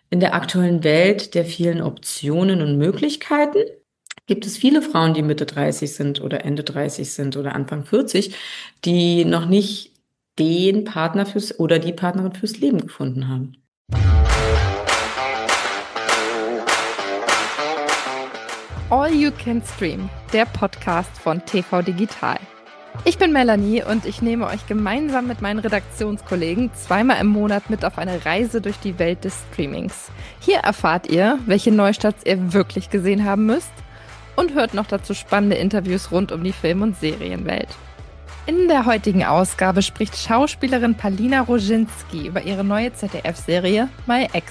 In der aktuellen Welt der vielen Optionen und Möglichkeiten gibt es viele Frauen, die Mitte 30 sind oder Ende 30 sind oder Anfang 40, die noch nicht den Partner fürs oder die Partnerin fürs Leben gefunden haben. All You Can Stream, der Podcast von TV Digital. Ich bin Melanie und ich nehme euch gemeinsam mit meinen Redaktionskollegen zweimal im Monat mit auf eine Reise durch die Welt des Streamings. Hier erfahrt ihr, welche Neustarts ihr wirklich gesehen haben müsst und hört noch dazu spannende Interviews rund um die Film- und Serienwelt. In der heutigen Ausgabe spricht Schauspielerin Palina Roginski über ihre neue ZDF-Serie My Ex.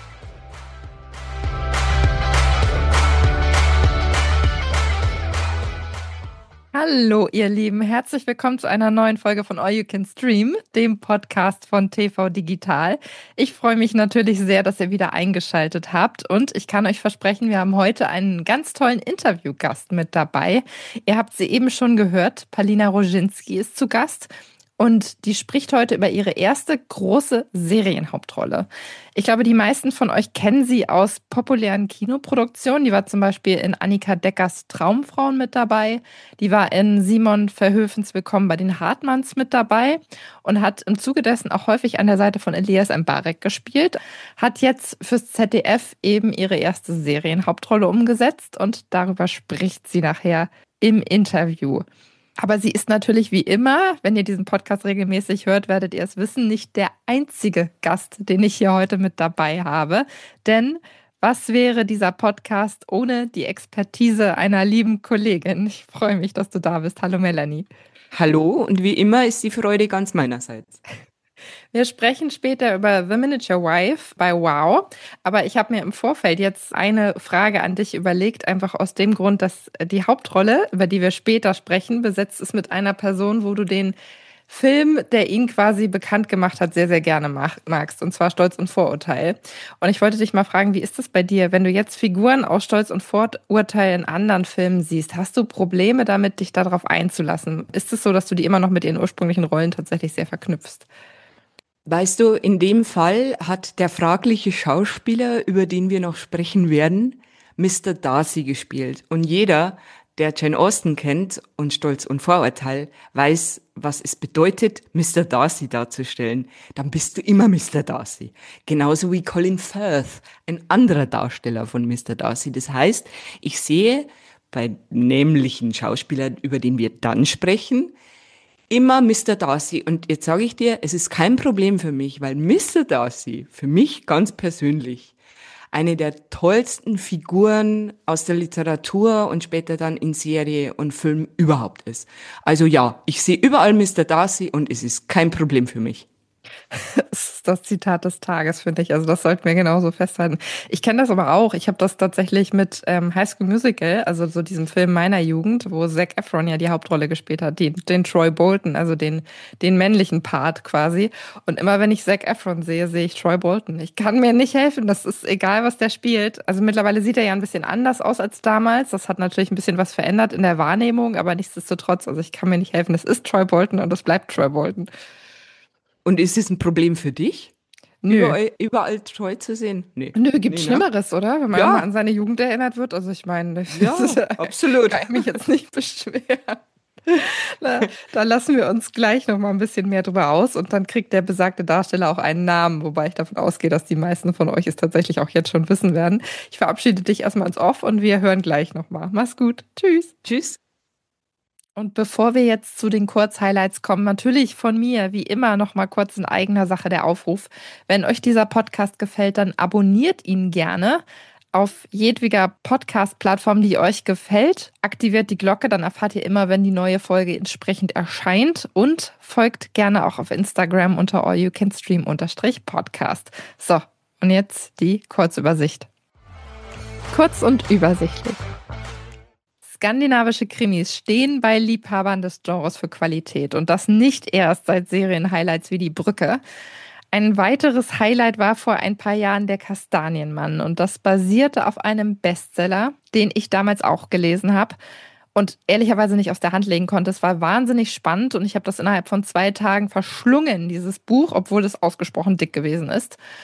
Hallo ihr Lieben, herzlich willkommen zu einer neuen Folge von All You Can Stream, dem Podcast von TV Digital. Ich freue mich natürlich sehr, dass ihr wieder eingeschaltet habt und ich kann euch versprechen, wir haben heute einen ganz tollen Interviewgast mit dabei. Ihr habt sie eben schon gehört, Palina Roginski ist zu Gast. Und die spricht heute über ihre erste große Serienhauptrolle. Ich glaube, die meisten von euch kennen sie aus populären Kinoproduktionen. Die war zum Beispiel in Annika Deckers Traumfrauen mit dabei. Die war in Simon Verhoevens Willkommen bei den Hartmanns mit dabei und hat im Zuge dessen auch häufig an der Seite von Elias Mbarek gespielt. Hat jetzt fürs ZDF eben ihre erste Serienhauptrolle umgesetzt und darüber spricht sie nachher im Interview. Aber sie ist natürlich wie immer, wenn ihr diesen Podcast regelmäßig hört, werdet ihr es wissen, nicht der einzige Gast, den ich hier heute mit dabei habe. Denn was wäre dieser Podcast ohne die Expertise einer lieben Kollegin? Ich freue mich, dass du da bist. Hallo Melanie. Hallo und wie immer ist die Freude ganz meinerseits. Wir sprechen später über The Miniature Wife bei Wow, aber ich habe mir im Vorfeld jetzt eine Frage an dich überlegt, einfach aus dem Grund, dass die Hauptrolle, über die wir später sprechen, besetzt ist mit einer Person, wo du den Film, der ihn quasi bekannt gemacht hat, sehr, sehr gerne magst, und zwar Stolz und Vorurteil. Und ich wollte dich mal fragen, wie ist es bei dir, wenn du jetzt Figuren aus Stolz und Vorurteil in anderen Filmen siehst? Hast du Probleme damit, dich darauf einzulassen? Ist es so, dass du die immer noch mit ihren ursprünglichen Rollen tatsächlich sehr verknüpfst? Weißt du, in dem Fall hat der fragliche Schauspieler, über den wir noch sprechen werden, Mr. Darcy gespielt. Und jeder, der Jane Austen kennt und Stolz und Vorurteil, weiß, was es bedeutet, Mr. Darcy darzustellen. Dann bist du immer Mr. Darcy. Genauso wie Colin Firth, ein anderer Darsteller von Mr. Darcy. Das heißt, ich sehe bei nämlichen Schauspielern, über den wir dann sprechen, immer Mr. Darcy. Und jetzt sage ich dir, es ist kein Problem für mich, weil Mr. Darcy für mich ganz persönlich eine der tollsten Figuren aus der Literatur und später dann in Serie und Film überhaupt ist. Also ja, ich sehe überall Mr. Darcy und es ist kein Problem für mich. Das ist das Zitat des Tages, finde ich. Also das sollten wir genauso festhalten. Ich kenne das aber auch. Ich habe das tatsächlich mit High School Musical, also so diesem Film meiner Jugend, wo Zac Efron ja die Hauptrolle gespielt hat, den Troy Bolton, also den männlichen Part quasi. Und immer wenn ich Zac Efron sehe, sehe ich Troy Bolton. Ich kann mir nicht helfen. Das ist egal, was der spielt. Also mittlerweile sieht er ja ein bisschen anders aus als damals. Das hat natürlich ein bisschen was verändert in der Wahrnehmung, aber nichtsdestotrotz, also ich kann mir nicht helfen. Das ist Troy Bolton und das bleibt Troy Bolton. Und ist es ein Problem für dich, Nö. überall Troy zu sehen? Nee. Nö, gibt Nee, ne? Schlimmeres, oder? Wenn man Ja. mal an seine Jugend erinnert wird. Also ich meine, Ja, absolut. kann ich mich jetzt nicht beschweren. Da lassen wir uns gleich noch mal ein bisschen mehr drüber aus und dann kriegt der besagte Darsteller auch einen Namen, wobei ich davon ausgehe, dass die meisten von euch es tatsächlich auch jetzt schon wissen werden. Ich verabschiede dich erstmal ins Off und wir hören gleich noch mal. Mach's gut. Tschüss. Tschüss. Und bevor wir jetzt zu den Kurzhighlights kommen, natürlich von mir, wie immer, noch mal kurz in eigener Sache der Aufruf. Wenn euch dieser Podcast gefällt, dann abonniert ihn gerne auf jedweder Podcast-Plattform, die euch gefällt. Aktiviert die Glocke, dann erfahrt ihr immer, wenn die neue Folge entsprechend erscheint. Und folgt gerne auch auf Instagram unter allyoucanstream_podcast. So, und jetzt die Kurzübersicht. Kurz und übersichtlich. Skandinavische Krimis stehen bei Liebhabern des Genres für Qualität und das nicht erst seit Serienhighlights wie Die Brücke. Ein weiteres Highlight war vor ein paar Jahren Der Kastanienmann und das basierte auf einem Bestseller, den ich damals auch gelesen habe und ehrlicherweise nicht aus der Hand legen konnte. Es war wahnsinnig spannend und ich habe das innerhalb von 2 Tagen verschlungen, dieses Buch, obwohl es ausgesprochen dick gewesen ist.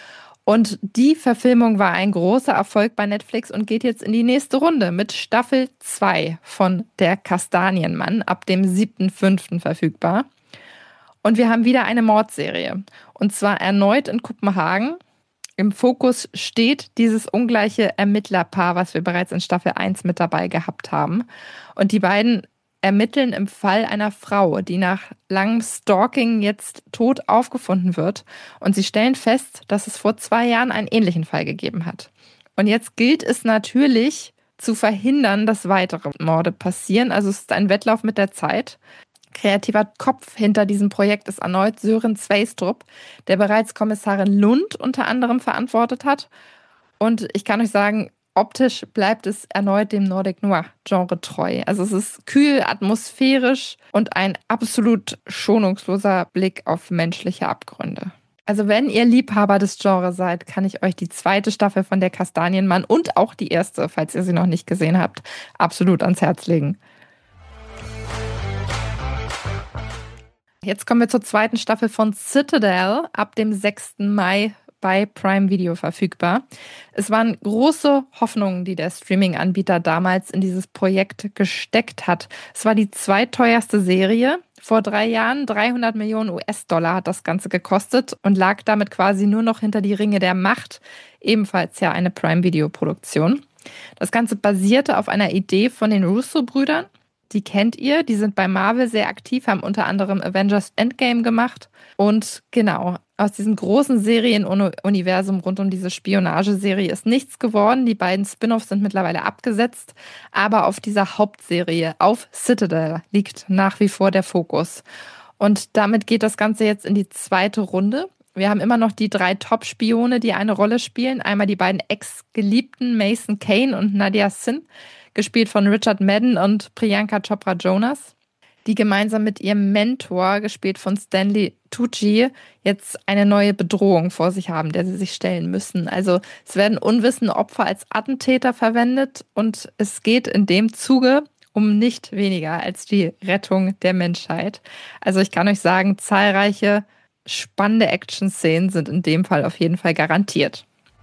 Und die Verfilmung war ein großer Erfolg bei Netflix und geht jetzt in die nächste Runde mit Staffel 2 von Der Kastanienmann ab dem 7.5. verfügbar. Und wir haben wieder eine Mordserie. Und zwar erneut in Kopenhagen. Im Fokus steht dieses ungleiche Ermittlerpaar, was wir bereits in Staffel 1 mit dabei gehabt haben. Und die beiden ermitteln im Fall einer Frau, die nach langem Stalking jetzt tot aufgefunden wird. Und sie stellen fest, dass es vor 2 Jahren einen ähnlichen Fall gegeben hat. Und jetzt gilt es natürlich zu verhindern, dass weitere Morde passieren. Also es ist ein Wettlauf mit der Zeit. Kreativer Kopf hinter diesem Projekt ist erneut Sören Sveistrup, der bereits Kommissarin Lund unter anderem verantwortet hat. Und ich kann euch sagen, optisch bleibt es erneut dem Nordic Noir-Genre treu. Also es ist kühl, atmosphärisch und ein absolut schonungsloser Blick auf menschliche Abgründe. Also wenn ihr Liebhaber des Genres seid, kann ich euch die 2. Staffel von Der Kastanienmann und auch die 1., falls ihr sie noch nicht gesehen habt, absolut ans Herz legen. Jetzt kommen wir zur 2. Staffel von Citadel, ab dem 6. Mai bei Prime Video verfügbar. Es waren große Hoffnungen, die der Streaming-Anbieter damals in dieses Projekt gesteckt hat. Es war die zweiteuerste Serie. Vor 3 Jahren 300 Millionen US-Dollar hat das Ganze gekostet und lag damit quasi nur noch hinter die Ringe der Macht, ebenfalls ja eine Prime-Video-Produktion. Das Ganze basierte auf einer Idee von den Russo-Brüdern. Die kennt ihr, die sind bei Marvel sehr aktiv, haben unter anderem Avengers Endgame gemacht. Und genau, aus diesem großen Serienuniversum rund um diese Spionageserie ist nichts geworden. Die beiden Spin-offs sind mittlerweile abgesetzt. Aber auf dieser Hauptserie, auf Citadel, liegt nach wie vor der Fokus. Und damit geht das Ganze jetzt in die 2. Runde. Wir haben immer noch die 3 Top-Spione, die eine Rolle spielen. Einmal die beiden Ex-Geliebten Mason Kane und Nadia Sin, gespielt von Richard Madden und Priyanka Chopra Jonas, die gemeinsam mit ihrem Mentor, gespielt von Stanley Tucci, jetzt eine neue Bedrohung vor sich haben, der sie sich stellen müssen. Also es werden unwissende Opfer als Attentäter verwendet und es geht in dem Zuge um nicht weniger als die Rettung der Menschheit. Also ich kann euch sagen, zahlreiche spannende Action-Szenen sind in dem Fall auf jeden Fall garantiert.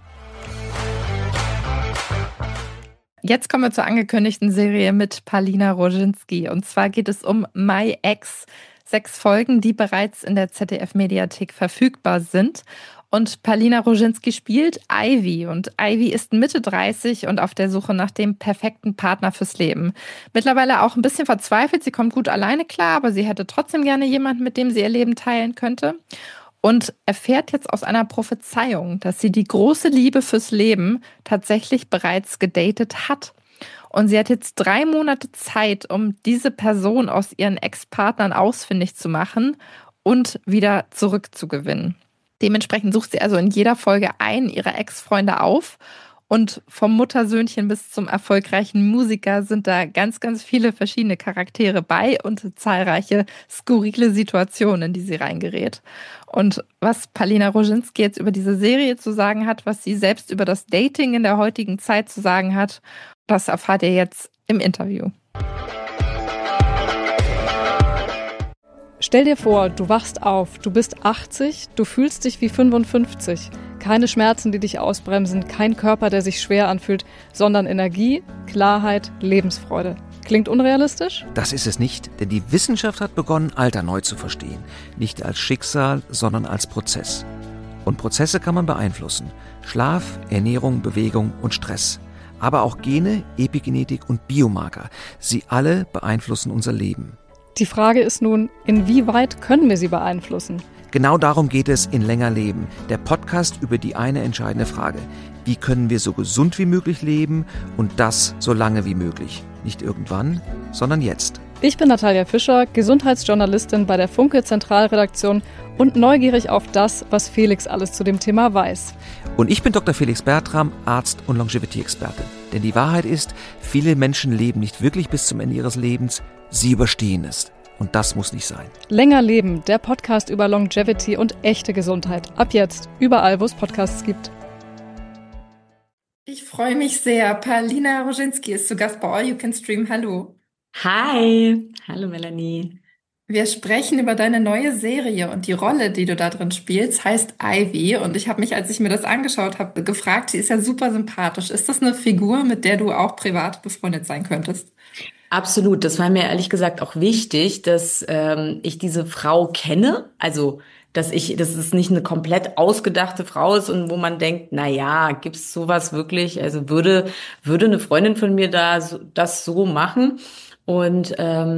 Jetzt kommen wir zur angekündigten Serie mit Palina Roginski. Und zwar geht es um My Ex. 6 Folgen, die bereits in der ZDF-Mediathek verfügbar sind. Und Palina Roginski spielt Ivy. Und Ivy ist Mitte 30 und auf der Suche nach dem perfekten Partner fürs Leben. Mittlerweile auch ein bisschen verzweifelt. Sie kommt gut alleine klar, aber sie hätte trotzdem gerne jemanden, mit dem sie ihr Leben teilen könnte. Und erfährt jetzt aus einer Prophezeiung, dass sie die große Liebe fürs Leben tatsächlich bereits gedatet hat. Und sie hat jetzt 3 Monate Zeit, um diese Person aus ihren Ex-Partnern ausfindig zu machen und wieder zurückzugewinnen. Dementsprechend sucht sie also in jeder Folge einen ihrer Ex-Freunde auf. Und vom Muttersöhnchen bis zum erfolgreichen Musiker sind da ganz, ganz viele verschiedene Charaktere bei und zahlreiche skurrile Situationen, in die sie reingerät. Und was Palina Roginski jetzt über diese Serie zu sagen hat, was sie selbst über das Dating in der heutigen Zeit zu sagen hat, das erfahrt ihr jetzt im Interview. Stell dir vor, du wachst auf, du bist 80, du fühlst dich wie 55. Keine Schmerzen, die dich ausbremsen, kein Körper, der sich schwer anfühlt, sondern Energie, Klarheit, Lebensfreude. Klingt unrealistisch? Das ist es nicht, denn die Wissenschaft hat begonnen, Alter neu zu verstehen. Nicht als Schicksal, sondern als Prozess. Und Prozesse kann man beeinflussen. Schlaf, Ernährung, Bewegung und Stress. Aber auch Gene, Epigenetik und Biomarker. Sie alle beeinflussen unser Leben. Die Frage ist nun, inwieweit können wir sie beeinflussen? Genau darum geht es in Länger Leben, der Podcast über die eine entscheidende Frage. Wie können wir so gesund wie möglich leben und das so lange wie möglich? Nicht irgendwann, sondern jetzt. Ich bin Natalia Fischer, Gesundheitsjournalistin bei der Funke Zentralredaktion und neugierig auf das, was Felix alles zu dem Thema weiß. Und ich bin Dr. Felix Bertram, Arzt und Longevity-Experte. Denn die Wahrheit ist, viele Menschen leben nicht wirklich bis zum Ende ihres Lebens, sie überstehen es. Und das muss nicht sein. Länger leben, der Podcast über Longevity und echte Gesundheit. Ab jetzt, überall, wo es Podcasts gibt. Ich freue mich sehr. Palina Roginski ist zu Gast bei All You Can Stream. Hallo. Hi, hallo Melanie. Wir sprechen über deine neue Serie und die Rolle, die du da drin spielst, heißt Ivy. Und ich habe mich, als ich mir das angeschaut habe, gefragt, sie ist ja super sympathisch. Ist das eine Figur, mit der du auch privat befreundet sein könntest? Absolut, das war mir ehrlich gesagt auch wichtig, dass ich diese Frau kenne, also dass es nicht eine komplett ausgedachte Frau ist und wo man denkt, na ja, gibt's sowas wirklich? Also würde eine Freundin von mir das so machen? Und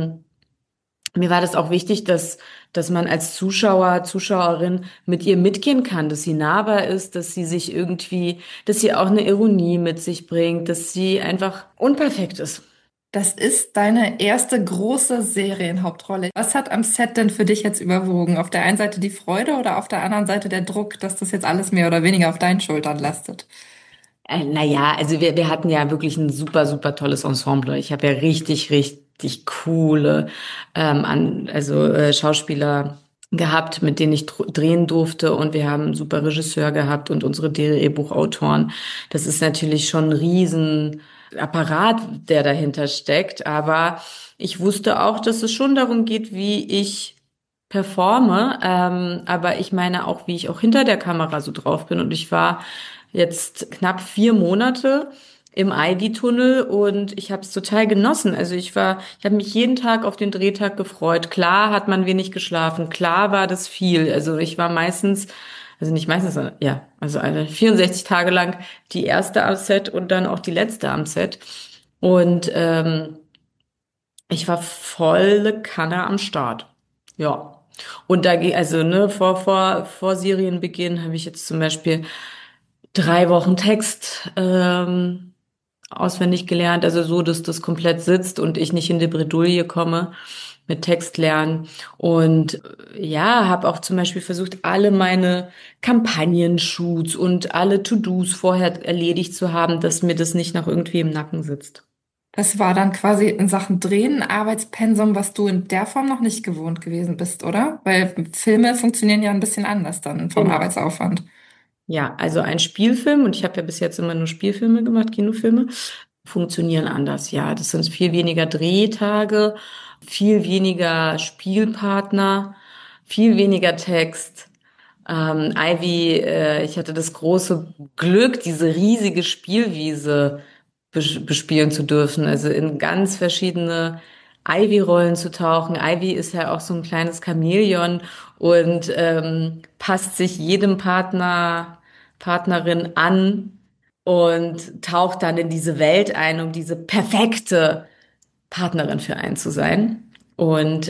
mir war das auch wichtig, dass man als Zuschauer, Zuschauerin mit ihr mitgehen kann, dass sie nahbar ist, dass sie sich irgendwie, dass sie auch eine Ironie mit sich bringt, dass sie einfach unperfekt ist. Das ist deine erste große Serienhauptrolle. Was hat am Set denn für dich jetzt überwogen? Auf der einen Seite die Freude oder auf der anderen Seite der Druck, dass das jetzt alles mehr oder weniger auf deinen Schultern lastet? Naja, also wir hatten ja wirklich ein super, super tolles Ensemble. Ich habe ja richtig, richtig coole Schauspieler gehabt, mit denen ich drehen durfte, und wir haben einen super Regisseur gehabt und unsere Drehbuchautoren. Das ist natürlich schon ein Riesenapparat, der dahinter steckt, aber ich wusste auch, dass es schon darum geht, wie ich performe, aber ich meine auch, wie ich auch hinter der Kamera so drauf bin, und ich war jetzt knapp 4 Monate im Ivy-Tunnel und ich habe es total genossen. Also ich habe mich jeden Tag auf den Drehtag gefreut. Klar hat man wenig geschlafen, klar war das viel. Also ich war meistens, also nicht meistens, sondern ja, also 64 Tage lang die erste am Set und dann auch die letzte am Set. Und ich war volle Kanne am Start. Ja. Und also ne, vor Serienbeginn habe ich jetzt zum Beispiel 3 Wochen Text auswendig gelernt, also so, dass das komplett sitzt und ich nicht in die Bredouille komme mit Text lernen. Und ja, habe auch zum Beispiel versucht, alle meine Kampagnen-Shoots und alle To-Dos vorher erledigt zu haben, dass mir das nicht noch irgendwie im Nacken sitzt. Das war dann quasi in Sachen Drehen ein Arbeitspensum, was du in der Form noch nicht gewohnt gewesen bist, oder? Weil Filme funktionieren ja ein bisschen anders dann vom Genau. Arbeitsaufwand. Ja, also ein Spielfilm, und ich habe ja bis jetzt immer nur Spielfilme gemacht, Kinofilme, funktionieren anders. Ja, das sind viel weniger Drehtage, viel weniger Spielpartner, viel weniger Text. Ivy, ich hatte das große Glück, diese riesige Spielwiese bespielen zu dürfen, also in ganz verschiedene Ivy-Rollen zu tauchen. Ivy ist ja auch so ein kleines Chamäleon und passt sich jedem Partnerin an und taucht dann in diese Welt ein, um diese perfekte Partnerin für einen zu sein. Und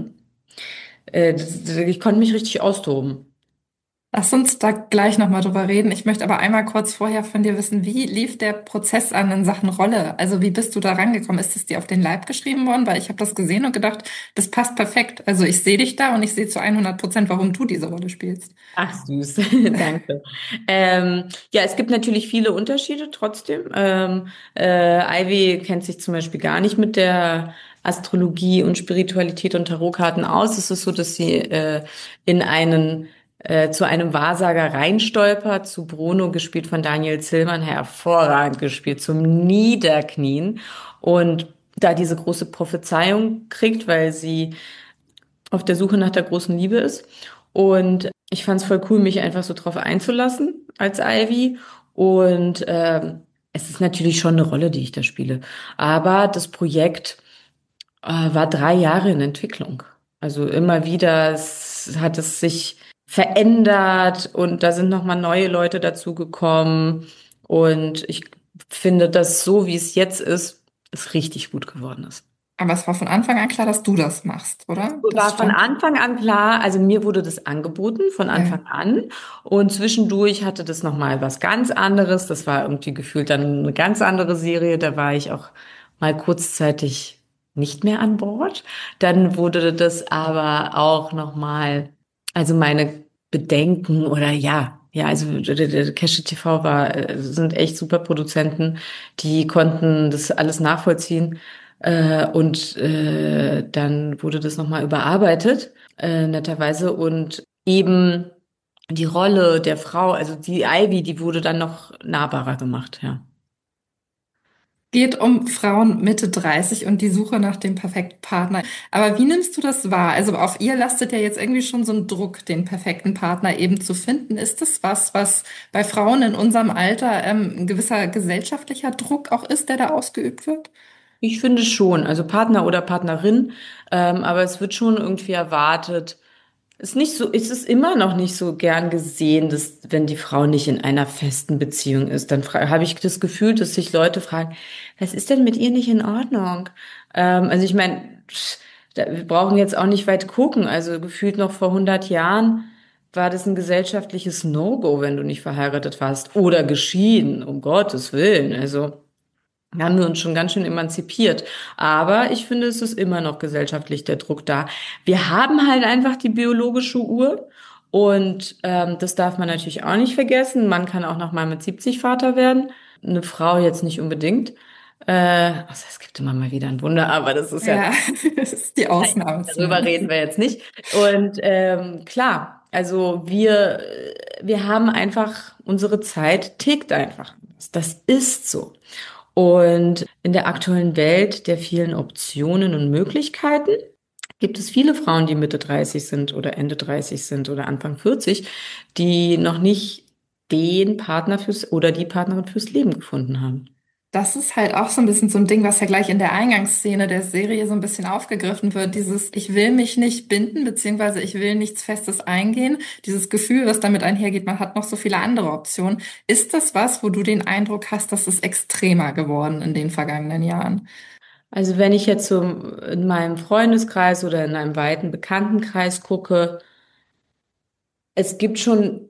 ich konnte mich richtig austoben. Lass uns da gleich nochmal drüber reden. Ich möchte aber einmal kurz vorher von dir wissen, wie lief der Prozess an in Sachen Rolle? Also wie bist du da rangekommen? Ist es dir auf den Leib geschrieben worden? Weil ich habe das gesehen und gedacht, das passt perfekt. Also ich sehe dich da und ich sehe zu 100%, warum du diese Rolle spielst. Ach süß, danke. Ja, es gibt natürlich viele Unterschiede trotzdem. Ivy kennt sich zum Beispiel gar nicht mit der Astrologie und Spiritualität und Tarotkarten aus. Es ist so, dass sie in einen zu einem Wahrsager reinstolpert, zu Bruno, gespielt von Daniel Zillmann, hervorragend gespielt, zum Niederknien, und da diese große Prophezeiung kriegt, weil sie auf der Suche nach der großen Liebe ist. Und ich fand es voll cool, mich einfach so drauf einzulassen als Ivy. Und es ist natürlich schon eine Rolle, die ich da spiele. Aber das Projekt war 3 Jahre in Entwicklung. Also immer wieder hat es sich verändert und da sind nochmal neue Leute dazugekommen. Und ich finde, dass so, wie es jetzt ist, es richtig gut geworden ist. Aber es war von Anfang an klar, dass du das machst, oder? Das War von stand. Anfang an klar, also mir wurde das angeboten von Ja. Anfang an, und zwischendurch hatte das nochmal was ganz anderes. Das war irgendwie gefühlt dann eine ganz andere Serie. Da war ich auch mal kurzzeitig nicht mehr an Bord. Dann wurde das aber auch nochmal, also meine Bedenken oder ja, also der Keshe TV sind echt super Produzenten, die konnten das alles nachvollziehen. Dann wurde das nochmal überarbeitet, netterweise. Und eben die Rolle der Frau, also die Ivy, die wurde dann noch nahbarer gemacht, ja. Geht um Frauen Mitte 30 und die Suche nach dem perfekten Partner. Aber wie nimmst du das wahr? Also auf ihr lastet ja jetzt irgendwie schon so ein Druck, den perfekten Partner eben zu finden. Ist das was bei Frauen in unserem Alter ein gewisser gesellschaftlicher Druck auch ist, der da ausgeübt wird? Ich finde schon, also Partner oder Partnerin, aber es wird schon irgendwie erwartet. Ist es immer noch nicht so gern gesehen, dass wenn die Frau nicht in einer festen Beziehung ist, dann habe ich das Gefühl, dass sich Leute fragen, was ist denn mit ihr nicht in Ordnung? Also ich meine, wir brauchen jetzt auch nicht weit gucken. Also gefühlt noch vor 100 Jahren war das ein gesellschaftliches No-Go, wenn du nicht verheiratet warst oder geschieden, um Gottes Willen. Also da haben wir uns schon ganz schön emanzipiert. Aber ich finde, es ist immer noch gesellschaftlich der Druck da. Wir haben halt einfach die biologische Uhr. Und das darf man natürlich auch nicht vergessen. Man kann auch noch mal mit 70 Vater werden. Eine Frau jetzt nicht unbedingt. Also es gibt immer mal wieder ein Wunder, aber das ist ja, Ja, das ist die Ausnahme darüber reden zumindest. wir jetzt nicht. Und klar, also wir haben einfach, unsere Zeit tickt einfach. Das ist so. Und in der aktuellen Welt der vielen Optionen und Möglichkeiten gibt es viele Frauen, die Mitte 30 sind oder Ende 30 sind oder Anfang 40, die noch nicht den Partner fürs oder die Partnerin fürs Leben gefunden haben. Das ist halt auch so ein bisschen so ein Ding, was ja gleich in der Eingangsszene der Serie so ein bisschen aufgegriffen wird. Dieses, ich will mich nicht binden, beziehungsweise ich will nichts Festes eingehen. Dieses Gefühl, was damit einhergeht, man hat noch so viele andere Optionen. Ist das was, wo du den Eindruck hast, dass es extremer geworden in den vergangenen Jahren? Also wenn ich jetzt so in meinem Freundeskreis oder in einem weiten Bekanntenkreis gucke, es gibt schon,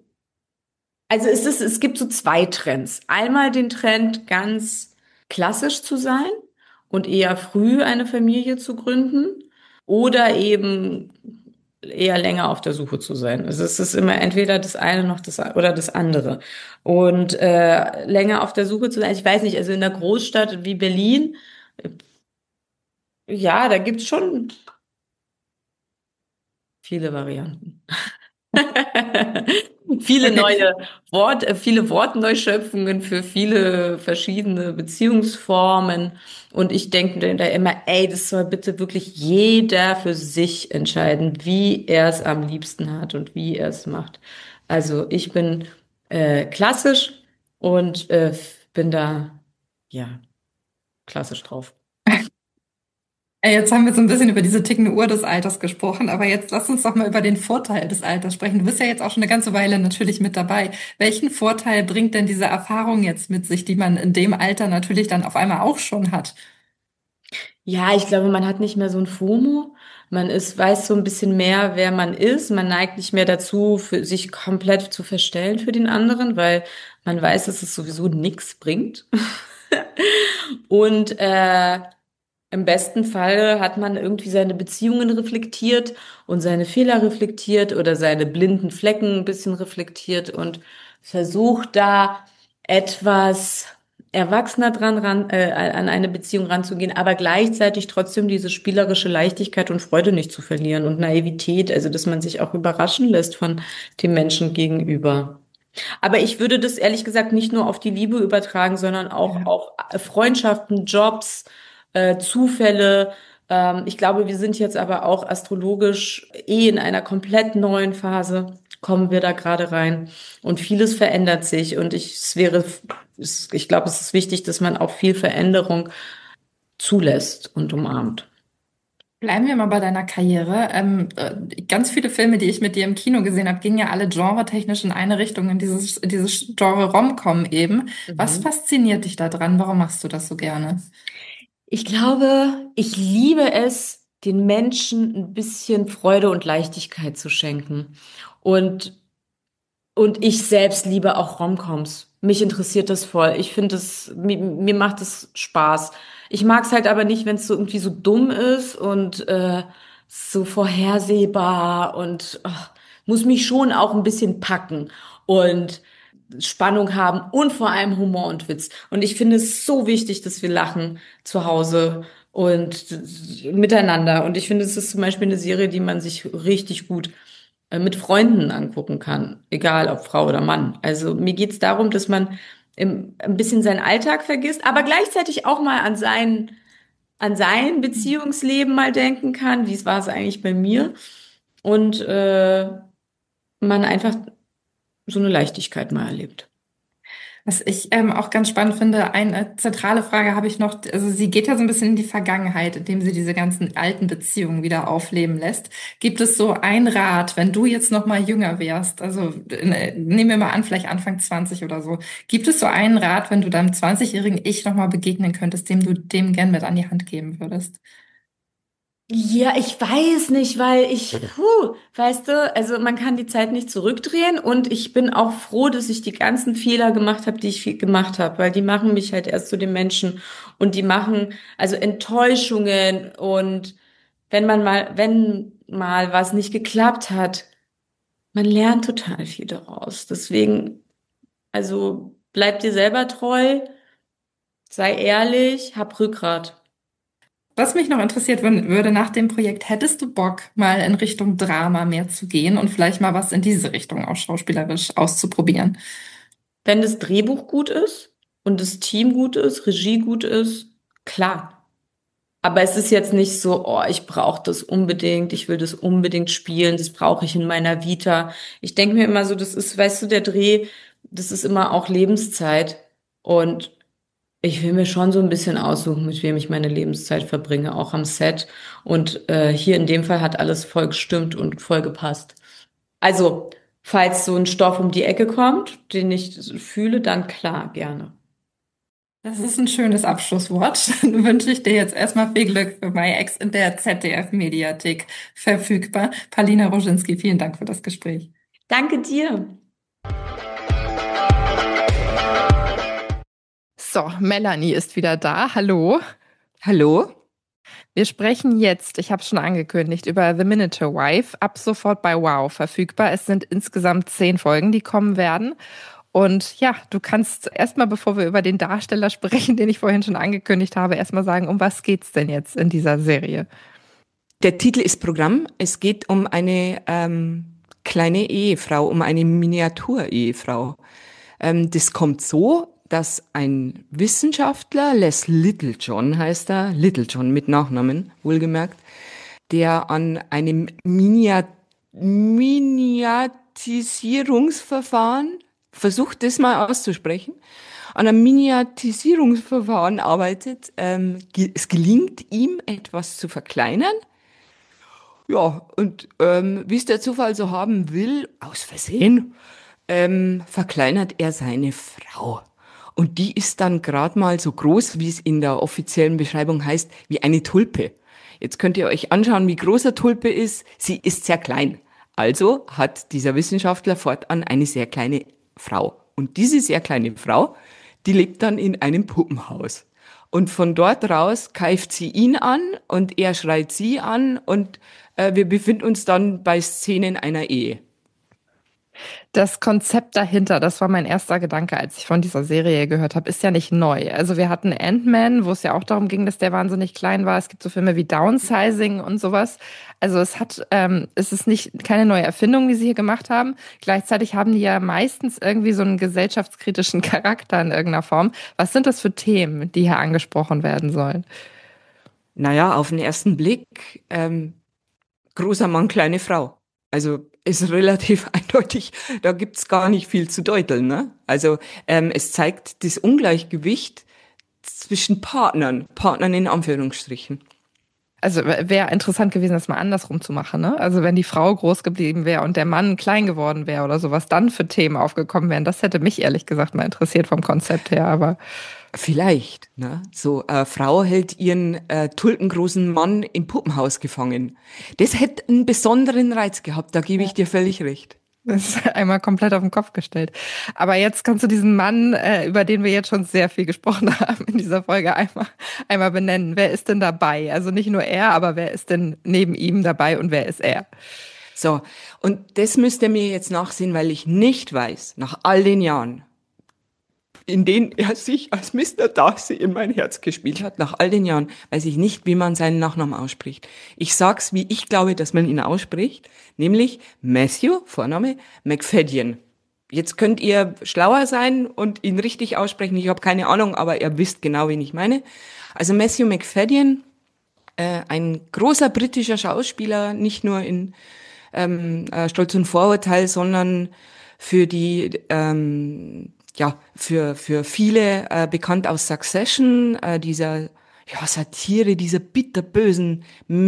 es gibt so zwei Trends. Einmal den Trend, ganz klassisch zu sein und eher früh eine Familie zu gründen oder eben eher länger auf der Suche zu sein. Also es ist immer entweder das eine noch das oder das andere. Und länger auf der Suche zu sein, ich weiß nicht, also in einer Großstadt wie Berlin, ja, da gibt's schon viele Varianten. Okay. Viele Wortneuschöpfungen für viele verschiedene Beziehungsformen. Und ich denke da immer, ey, das soll bitte wirklich jeder für sich entscheiden, wie er es am liebsten hat und wie er es macht. Also ich bin klassisch und bin da, ja, klassisch drauf. Jetzt haben wir so ein bisschen über diese tickende Uhr des Alters gesprochen, aber jetzt lass uns doch mal über den Vorteil des Alters sprechen. Du bist ja jetzt auch schon eine ganze Weile natürlich mit dabei. Welchen Vorteil bringt denn diese Erfahrung jetzt mit sich, die man in dem Alter natürlich dann auf einmal auch schon hat? Ja, ich glaube, man hat nicht mehr so ein FOMO. Weiß so ein bisschen mehr, wer man ist. Man neigt nicht mehr dazu, sich komplett zu verstellen für den anderen, weil man weiß, dass es sowieso nichts bringt. Und im besten Fall hat man irgendwie seine Beziehungen reflektiert und seine Fehler reflektiert oder seine blinden Flecken ein bisschen reflektiert und versucht da etwas erwachsener an eine Beziehung ranzugehen, aber gleichzeitig trotzdem diese spielerische Leichtigkeit und Freude nicht zu verlieren und Naivität, also dass man sich auch überraschen lässt von dem Menschen gegenüber. Aber ich würde das ehrlich gesagt nicht nur auf die Liebe übertragen, sondern auch Ja. auf Freundschaften, Jobs, Zufälle. Ich glaube, wir sind jetzt aber auch astrologisch in einer komplett neuen Phase, kommen wir da gerade rein. Und vieles verändert sich. Und ich glaube, es ist wichtig, dass man auch viel Veränderung zulässt und umarmt. Bleiben wir mal bei deiner Karriere. Ganz viele Filme, die ich mit dir im Kino gesehen habe, gingen ja alle genretechnisch in eine Richtung, in dieses Genre Rom-Com eben. Was Mhm. fasziniert dich da dran? Warum machst du das so gerne? Ich glaube, ich liebe es, den Menschen ein bisschen Freude und Leichtigkeit zu schenken. Und Und ich selbst liebe auch Romcoms. Mich interessiert das voll. Mir macht es Spaß. Ich mag es halt aber nicht, wenn es so irgendwie so dumm ist und so vorhersehbar und muss mich schon auch ein bisschen packen und Spannung haben und vor allem Humor und Witz. Und ich finde es so wichtig, dass wir lachen zu Hause und miteinander. Und ich finde, es ist zum Beispiel eine Serie, die man sich richtig gut mit Freunden angucken kann, egal ob Frau oder Mann. Also mir geht's darum, dass man ein bisschen seinen Alltag vergisst, aber gleichzeitig auch mal an sein Beziehungsleben mal denken kann, wie war es eigentlich bei mir und man einfach so eine Leichtigkeit mal erlebt. Was ich auch ganz spannend finde, eine zentrale Frage habe ich noch. Also sie geht ja so ein bisschen in die Vergangenheit, indem sie diese ganzen alten Beziehungen wieder aufleben lässt. Gibt es so einen Rat, wenn du jetzt noch mal jünger wärst, also nehmen wir mal an, vielleicht Anfang 20 oder so. Gibt es so einen Rat, wenn du deinem 20-jährigen Ich noch mal begegnen könntest, dem du dem gern mit an die Hand geben würdest? Ja, ich weiß nicht, weil weißt du, also man kann die Zeit nicht zurückdrehen und ich bin auch froh, dass ich die ganzen Fehler gemacht habe, die ich gemacht habe, weil die machen mich halt erst zu dem Menschen und die machen also Enttäuschungen und wenn mal was nicht geklappt hat, man lernt total viel daraus. Deswegen, also bleib dir selber treu, sei ehrlich, hab Rückgrat. Was mich noch interessiert würde nach dem Projekt, hättest du Bock, mal in Richtung Drama mehr zu gehen und vielleicht mal was in diese Richtung auch schauspielerisch auszuprobieren? Wenn das Drehbuch gut ist und das Team gut ist, Regie gut ist, klar. Aber es ist jetzt nicht so, oh, ich brauche das unbedingt, ich will das unbedingt spielen, das brauche ich in meiner Vita. Ich denke mir immer so, das ist, weißt du, der Dreh, das ist immer auch Lebenszeit. Und ich will mir schon so ein bisschen aussuchen, mit wem ich meine Lebenszeit verbringe, auch am Set. Und hier in dem Fall hat alles voll gestimmt und voll gepasst. Also, falls so ein Stoff um die Ecke kommt, den ich fühle, dann klar, gerne. Das ist ein schönes Abschlusswort. Dann wünsche ich dir jetzt erstmal viel Glück für My Ex in der ZDF-Mediathek verfügbar. Paulina Roginski, vielen Dank für das Gespräch. Danke dir. So, Melanie ist wieder da. Hallo. Hallo? Wir sprechen jetzt, ich habe es schon angekündigt, über The Miniature Wife, ab sofort bei Wow verfügbar. Es sind insgesamt 10 Folgen, die kommen werden. Und ja, du kannst erstmal, bevor wir über den Darsteller sprechen, den ich vorhin schon angekündigt habe, erstmal sagen, um was geht's denn jetzt in dieser Serie? Der Titel ist Programm. Es geht um eine kleine Ehefrau, um eine Miniatur-Ehefrau. Das kommt so, dass ein Wissenschaftler, Les Littlejohn heißt er, Littlejohn mit Nachnamen, wohlgemerkt, der an einem Miniatisierungsverfahren, versucht das mal auszusprechen, an einem Miniatisierungsverfahren arbeitet. Es gelingt ihm, etwas zu verkleinern. Ja, und wie es der Zufall so haben will, aus Versehen, verkleinert er seine Frau. Und die ist dann gerade mal so groß, wie es in der offiziellen Beschreibung heißt, wie eine Tulpe. Jetzt könnt ihr euch anschauen, wie groß eine Tulpe ist. Sie ist sehr klein. Also hat dieser Wissenschaftler fortan eine sehr kleine Frau. Und diese sehr kleine Frau, die lebt dann in einem Puppenhaus. Und von dort raus keift sie ihn an und er schreit sie an und wir befinden uns dann bei Szenen einer Ehe. Das Konzept dahinter, das war mein erster Gedanke, als ich von dieser Serie gehört habe, ist ja nicht neu. Also wir hatten Ant-Man, wo es ja auch darum ging, dass der wahnsinnig klein war. Es gibt so Filme wie Downsizing und sowas. Also es ist nicht keine neue Erfindung, die sie hier gemacht haben. Gleichzeitig haben die ja meistens irgendwie so einen gesellschaftskritischen Charakter in irgendeiner Form. Was sind das für Themen, die hier angesprochen werden sollen? Naja, auf den ersten Blick, großer Mann, kleine Frau. Also ist relativ eindeutig, da gibt's gar nicht viel zu deuteln. Ne? Also es zeigt das Ungleichgewicht zwischen Partnern in Anführungsstrichen. Also wäre interessant gewesen, das mal andersrum zu machen, ne? Also wenn die Frau groß geblieben wäre und der Mann klein geworden wäre oder sowas, dann für Themen aufgekommen wären. Das hätte mich ehrlich gesagt mal interessiert vom Konzept her, aber Vielleicht, ne? So, eine Frau hält ihren tulpengroßen Mann im Puppenhaus gefangen. Das hätte einen besonderen Reiz gehabt, da gebe ich dir völlig recht. das ist einmal komplett auf den Kopf gestellt. Aber jetzt kannst du diesen Mann, über den wir jetzt schon sehr viel gesprochen haben in dieser Folge, einmal benennen. Wer ist denn dabei? Also nicht nur er, aber wer ist denn neben ihm dabei und wer ist er? So, und das müsst ihr mir jetzt nachsehen, weil ich nicht weiß, nach all den Jahren, in denen er sich als Mr. Darcy in mein Herz gespielt hat, nach all den Jahren, weiß ich nicht, wie man seinen Nachnamen ausspricht. Ich sag's, wie ich glaube, dass man ihn ausspricht, nämlich Matthew, Vorname, McFadden. Jetzt könnt ihr schlauer sein und ihn richtig aussprechen. Ich habe keine Ahnung, aber ihr wisst genau, wen ich meine. Also Matthew Macfadyen, ein großer britischer Schauspieler, nicht nur in Stolz und Vorurteil, sondern für die für viele bekannt aus Succession, dieser Satire, dieser bitterbösen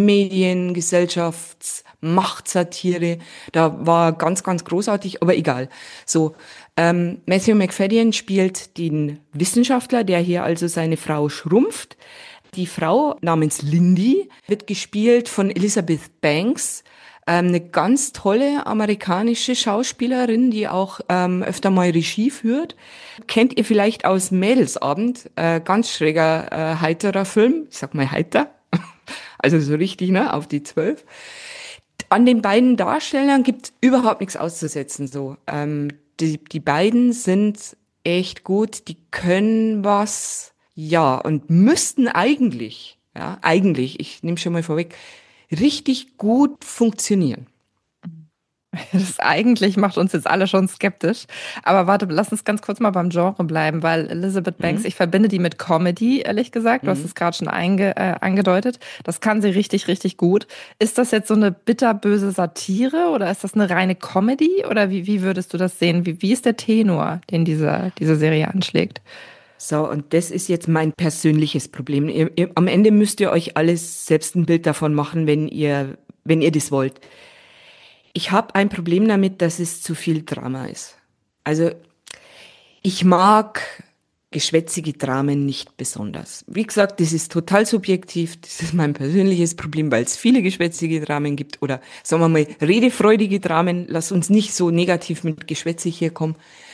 Mediengesellschaftsmachtsatire. Da war ganz, ganz großartig, aber egal. So, Matthew Macfadyen spielt den Wissenschaftler, der hier also seine Frau schrumpft. Die Frau namens Lindy wird gespielt von Elizabeth Banks, eine ganz tolle amerikanische Schauspielerin, die auch öfter mal Regie führt. Kennt ihr vielleicht aus Mädelsabend, ganz schräger, heiterer Film. Ich sag mal heiter, also so richtig, ne, auf die 12. An den beiden Darstellern gibt's überhaupt nichts auszusetzen. So, die beiden sind echt gut, die können was, ja, und müssten eigentlich, ich nehme schon mal vorweg, richtig gut funktionieren. Das eigentlich macht uns jetzt alle schon skeptisch. Aber warte, lass uns ganz kurz mal beim Genre bleiben, weil Elizabeth Banks, ich verbinde die mit Comedy, ehrlich gesagt. Du hast es gerade schon angedeutet. Das kann sie richtig, richtig gut. Ist das jetzt so eine bitterböse Satire oder ist das eine reine Comedy? Oder wie würdest du das sehen? Wie ist der Tenor, den diese Serie anschlägt? So, und das ist jetzt mein persönliches Problem. Am Ende müsst ihr euch alles selbst ein Bild davon machen, wenn ihr das wollt. Ich habe ein Problem damit, dass es zu viel Drama ist. Also ich mag geschwätzige Dramen nicht besonders. Wie gesagt, das ist total subjektiv. Das ist mein persönliches Problem, weil es viele geschwätzige Dramen gibt oder sagen wir mal redefreudige Dramen. Lass uns nicht so negativ mit geschwätzig hier kommen.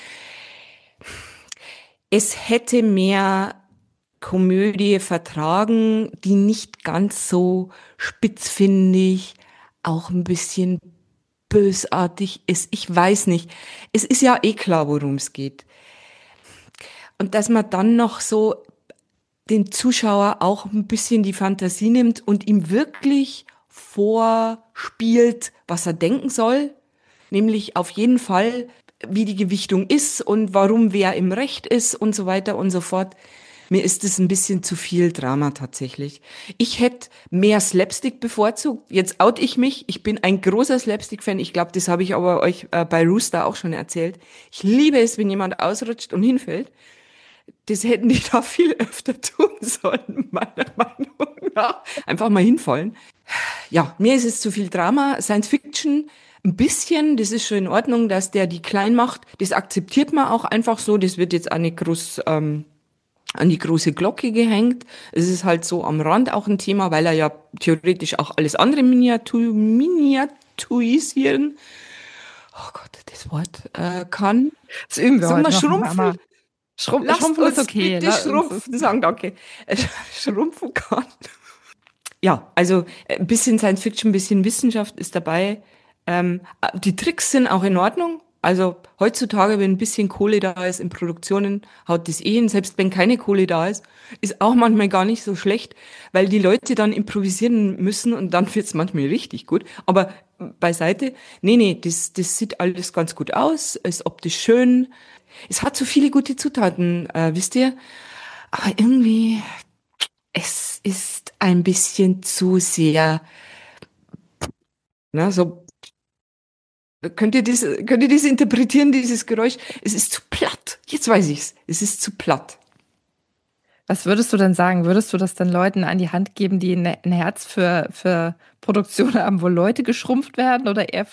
Es hätte mehr Komödie vertragen, die nicht ganz so spitzfindig, auch ein bisschen bösartig ist. Ich weiß nicht. Es ist ja eh klar, worum es geht. Und dass man dann noch so den Zuschauer auch ein bisschen die Fantasie nimmt und ihm wirklich vorspielt, was er denken soll, nämlich auf jeden Fall, wie die Gewichtung ist und warum wer im Recht ist und so weiter und so fort. Mir ist es ein bisschen zu viel Drama tatsächlich. Ich hätte mehr Slapstick bevorzugt. Jetzt oute ich mich. Ich bin ein großer Slapstick-Fan. Ich glaube, das habe ich aber euch bei Rooster auch schon erzählt. Ich liebe es, wenn jemand ausrutscht und hinfällt. Das hätten die da viel öfter tun sollen, meiner Meinung nach. Einfach mal hinfallen. Ja, mir ist es zu viel Drama. Science Fiction, ein bisschen, das ist schon in Ordnung, dass der die klein macht. Das akzeptiert man auch einfach so. Das wird jetzt auch nicht groß an die große Glocke gehängt. Es ist halt so am Rand auch ein Thema, weil er ja theoretisch auch alles andere miniaturisieren, oh Gott, das Wort, kann. Das üben wir Sagen wir heute noch, schrumpfen? Mama. Lasst Schrumpfen uns ist okay. bitte schrumpfen, sagen danke. Schrumpfen kann. Ja, also ein bisschen Science Fiction, ein bisschen Wissenschaft ist dabei. Die Tricks sind auch in Ordnung. Also heutzutage, wenn ein bisschen Kohle da ist in Produktionen, haut das eh hin. Selbst wenn keine Kohle da ist, ist auch manchmal gar nicht so schlecht, weil die Leute dann improvisieren müssen und dann wird's manchmal richtig gut. Aber beiseite, nee, das sieht alles ganz gut aus, ist optisch schön. Es hat so viele gute Zutaten, wisst ihr? Aber irgendwie, es ist ein bisschen zu sehr, so. Könnt ihr das interpretieren, dieses Geräusch? Es ist zu platt. Jetzt weiß ich's. Es ist zu platt. Was würdest du denn sagen? Würdest du das dann Leuten an die Hand geben, die ein Herz für Produktionen haben, wo Leute geschrumpft werden, oder eher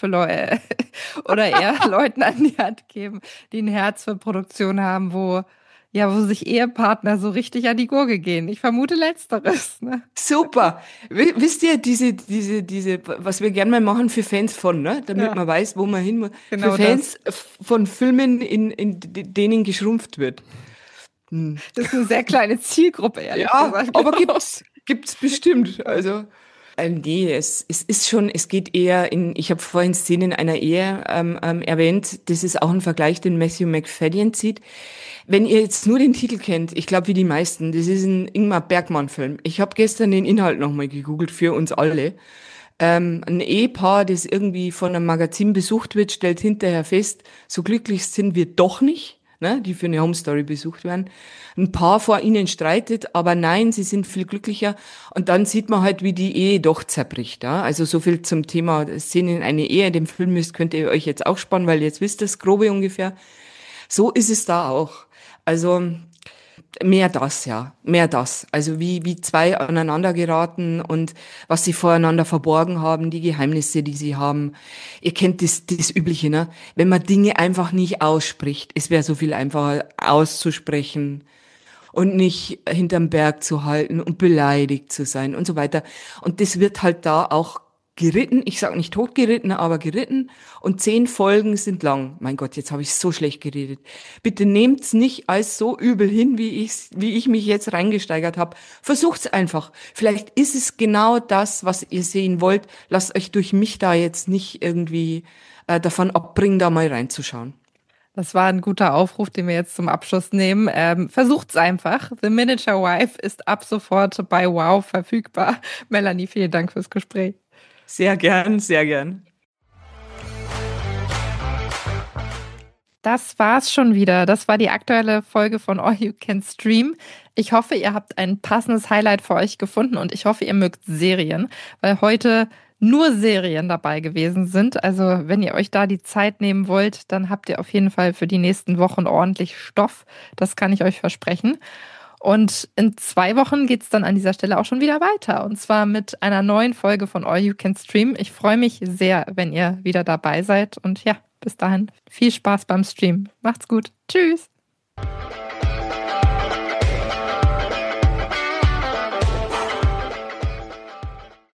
Leuten an die Hand geben, die ein Herz für Produktionen haben, wo sich Ehepartner so richtig an die Gurgel gehen? Ich vermute Letzteres. Ne? Super. Wisst ihr, diese, was wir gerne mal machen für Fans von, ne? Damit man weiß, wo man hin muss. Genau für Fans von Filmen, in denen geschrumpft wird. Das ist eine sehr kleine Zielgruppe, ehrlich gesagt. Aber gibt's bestimmt. Also nee, es ist schon, es geht eher ich habe vorhin Szenen einer Ehe erwähnt. Das ist auch ein Vergleich, den Matthew Macfadyen zieht. Wenn ihr jetzt nur den Titel kennt, ich glaube wie die meisten, das ist ein Ingmar Bergman-Film. Ich habe gestern den Inhalt nochmal gegoogelt für uns alle. Ein Ehepaar, das irgendwie von einem Magazin besucht wird, stellt hinterher fest, so glücklich sind wir doch nicht, ne, die für eine Home Story besucht werden. Ein Paar vor ihnen streitet, aber nein, sie sind viel glücklicher. Und dann sieht man halt, wie die Ehe doch zerbricht. Ja? Also so viel zum Thema Szenen in eine Ehe. Den Film könnt ihr euch jetzt auch spannen, weil jetzt wisst ihr das Grobe ungefähr. So ist es da auch. Also mehr das, ja. Mehr das. Also wie zwei aneinander geraten und was sie voreinander verborgen haben, die Geheimnisse, die sie haben. Ihr kennt das Übliche, ne? Wenn man Dinge einfach nicht ausspricht. Es wäre so viel einfacher auszusprechen und nicht hinterm Berg zu halten und beleidigt zu sein und so weiter. Und das wird halt da auch geritten. Ich sage nicht totgeritten, aber geritten. Und 10 Folgen sind lang. Mein Gott, jetzt habe ich so schlecht geredet. Bitte nehmt's nicht als so übel hin, wie ich mich jetzt reingesteigert habe. Versucht's einfach. Vielleicht ist es genau das, was ihr sehen wollt. Lasst euch durch mich da jetzt nicht irgendwie davon abbringen, da mal reinzuschauen. Das war ein guter Aufruf, den wir jetzt zum Abschluss nehmen. Versucht's einfach. The Miniature Wife ist ab sofort bei Wow verfügbar. Melanie, vielen Dank fürs Gespräch. Sehr gern, sehr gern. Das war's schon wieder. Das war die aktuelle Folge von All You Can Stream. Ich hoffe, ihr habt ein passendes Highlight für euch gefunden und ich hoffe, ihr mögt Serien, weil heute nur Serien dabei gewesen sind. Also wenn ihr euch da die Zeit nehmen wollt, dann habt ihr auf jeden Fall für die nächsten Wochen ordentlich Stoff. Das kann ich euch versprechen. Und in 2 Wochen geht's dann an dieser Stelle auch schon wieder weiter. Und zwar mit einer neuen Folge von All You Can Stream. Ich freue mich sehr, wenn ihr wieder dabei seid. Und ja, bis dahin viel Spaß beim Stream. Macht's gut. Tschüss.